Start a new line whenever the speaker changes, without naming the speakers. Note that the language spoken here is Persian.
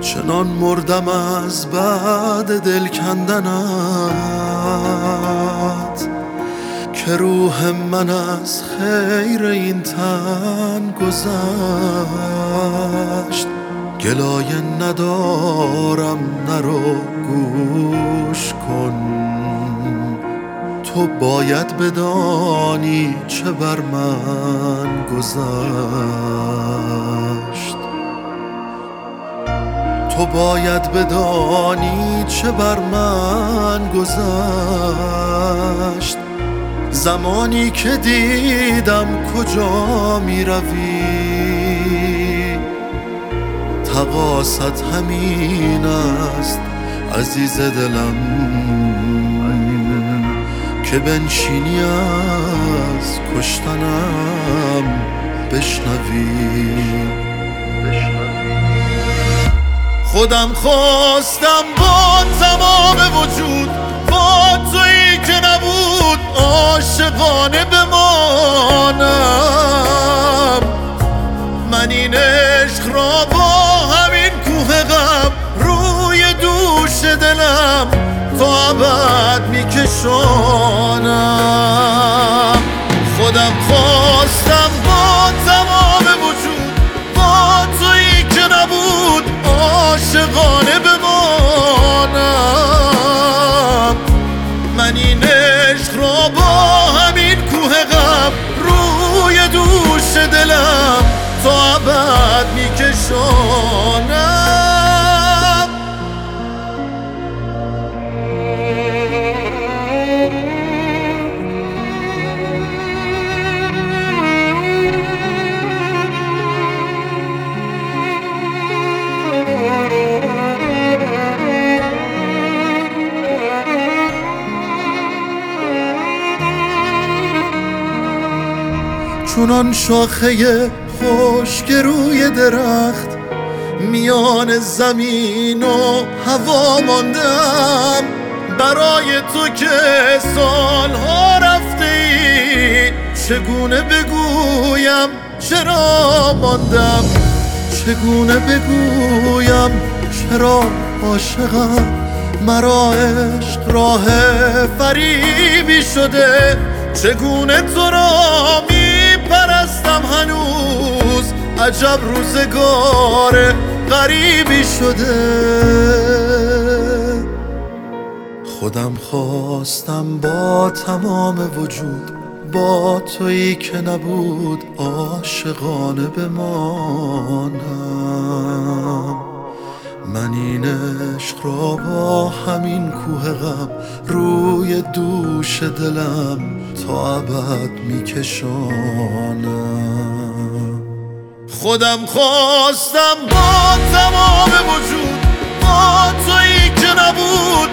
چنان مردم از بعد دل کندنت که روح من از خیر این تن گذشت. گلایه ندارم نرو گوش کن، تو باید بدانی چه بر من گذشت. تو باید بدانی چه بر من گذشت. زمانی که دیدم کجا می روی، تقاصت همین است عزیز دلم که بنشینی از کشتنم بشنوی. خودم خواستم با تمام وجود با تویی که نبود عاشقانه بمانم. من این عشق را با همین کوه غم روی دوش دلم تا ابد میکشانم. خودم خواستم با تمام وجود با تویی که نبود عاشقانه بمانم. من این عشق را با همین کوه غم روی دوش دلم تا ابد میکشانم. چونان شاخه خشک روی درخت میان زمین و هوا ماندم. برای تو که سالها رفته ای چگونه بگویم چرا ماندم. چگونه بگویم چرا عاشقم. مرا عشق راه فریبی شده. چگونه تو را میپرستم هنوز عجب روزگار غریبی شده. خودم خواستم با تمام وجود با تویی که نبود عاشقانه بمانم. من این عشق را با همین کوه غم روی دوش دلم تا ابد میکشانم. خودم خواستم با تمام وجود با تویی که نبود